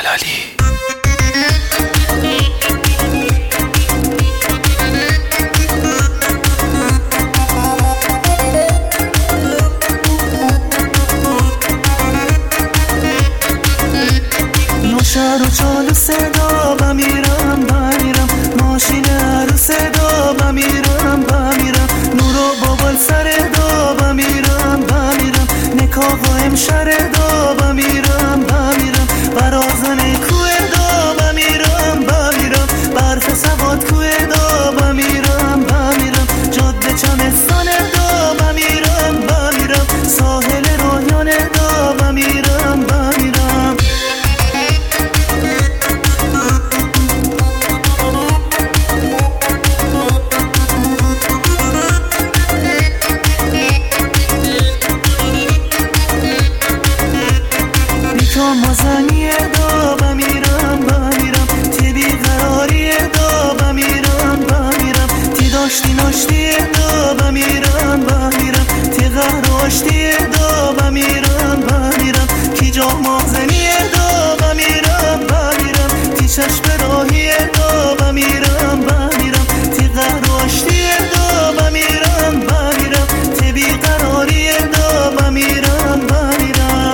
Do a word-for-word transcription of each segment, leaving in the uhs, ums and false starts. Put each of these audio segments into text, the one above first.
جلالی. نوشر و چالو صدا بمیرم بمیرم، ماشین رو صدا بمیرم بمیرم، نور و بابل سر دا بمیرم بمیرم، نکاح و امشر دا بمیرم بمیرم، برازن کوه دا بمیرم بمیرم، برف سواد کوه دا بمیرم بمیرم، جاده چمستان دا بمیرم بمیرم، ساحل رویان دا بمیرم بمیرم. تو مازنی دا بمیرم بمیرم، تی بیقراری دا بمیرم بمیرم، تی داشتی ناشتی دا بمیرم بمیرم، تی غراشتی دا بمیرم بمیرم، کی جا مازنی دا بمیرم بمیرم، تی چشم راهی دا بمیرم بمیرم، تی غراشتی دا بمیرم بمیرم، تی بیقراری دا بمیرم بمیرم.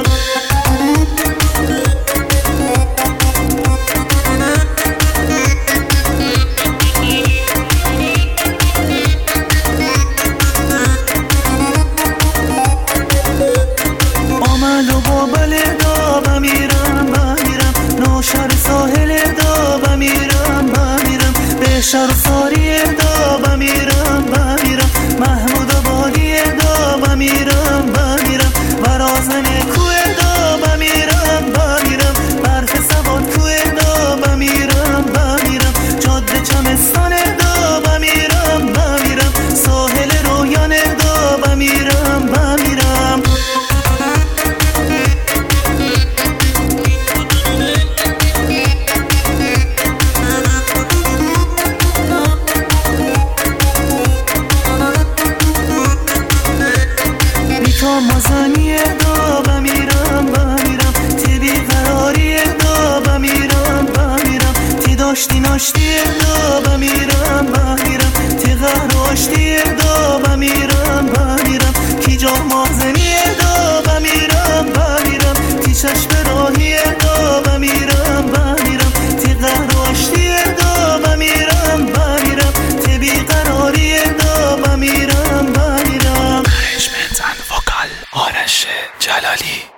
و بابل دا بمیرم بمیرم، نوشر ساحل دا بمیرم بمیرم، بهشر ساری دا بمیرم بمیرم، محمود آبادی دا بمیرم بمیرم، برازن کوه دا بمیرم بمیرم، برف سواد کوه دا بمیرم بمیرم، جاده چمستان دا بمیرم بمیرم، ساحل رویان دا بمیرم بمیرم. تو مازنی دا بمیرم بمیرم، تی بیقراری دا بمیرم بمیرم، تی داشتی ناشتی دا بمیرم بمیرم، تی غراشتی دا بمیرم بمیرم، کی جا مازنی دا بمیرم بمیرم، تی چشم راهی دا بمیرم بمیرم، تی غراشتی دا بمیرم بمیرم، تی بیقراری دا بمیرم بمیرم. آرش جلالی.